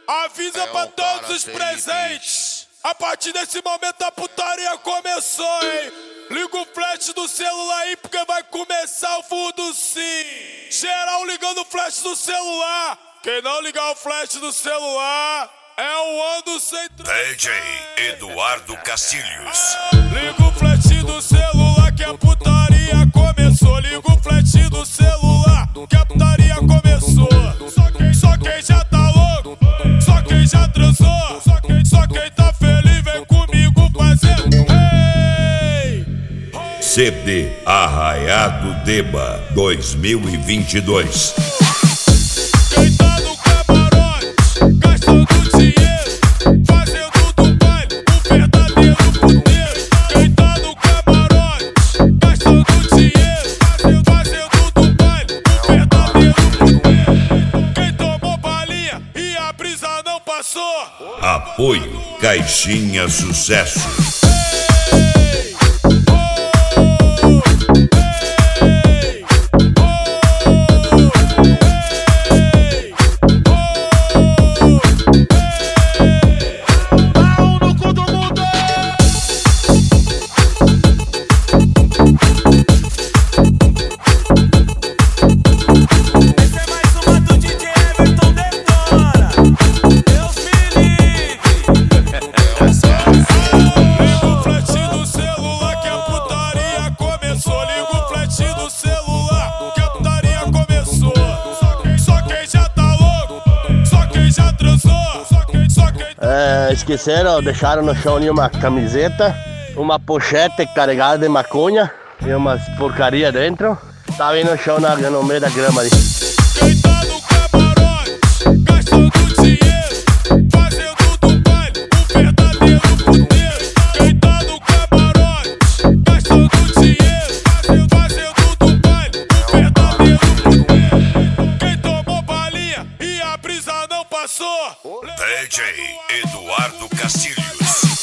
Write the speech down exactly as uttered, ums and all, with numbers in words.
Avisa é pra todos os presentes. A partir desse momento a putaria começou, hein? Liga o flash do celular aí porque vai começar o fundo sim. Geral ligando o flash do celular. Quem não ligar o flash do celular é o Ando Sem D J Eduardo Castilhos. Liga o flash do celular que a putaria começou. Liga o flash do celular que a putaria começou. Só quem, só quem já tá louco, só quem já transou, só quem, só quem tá feliz vem comigo fazendo. Hey! C D Arraiado Deba dois mil e vinte e dois. Quem tá no camarote, gastando dinheiro, fazendo do baile um verdadeiro puteiro. Quem tá no camarote, gastando dinheiro, fazendo do baile um verdadeiro puteiro. Quem tomou balinha e a brisa não passou. Apoio Caixinha Sucesso. É, esqueceram, deixaram no chão ali uma camiseta, uma pochete carregada de maconha e umas porcaria dentro. Tava aí no chão, na, no meio da grama ali. Quem tá no camarote, gastando dinheiro, fazendo do baile um verdadeiro puteiro. Quem tá no camarote, gastando dinheiro, fazendo do baile um verdadeiro puteiro. Quem tomou balinha e a brisa não passou. D J Eduardo Castilhos.